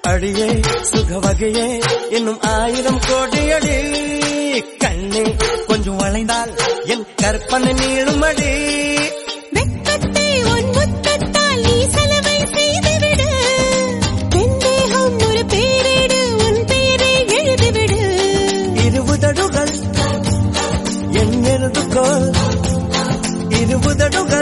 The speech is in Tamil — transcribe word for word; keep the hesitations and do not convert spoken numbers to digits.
அடியே சுக வகையே இன்னும் ஆயிரம் கோடியடி கண்ணே கொஞ்சம் வளைந்தால் என் கற்பனை நீளும் அடி வெட்கத்தை உன் முத்தத்தால் நீ செலவை செய்துவிடு வெந்தேகம் ஒரு பேரிடு உன் பேரை எழுதிவிடு இருபுதடுகள் என் எழுதுகோள் இருபுதடுகள்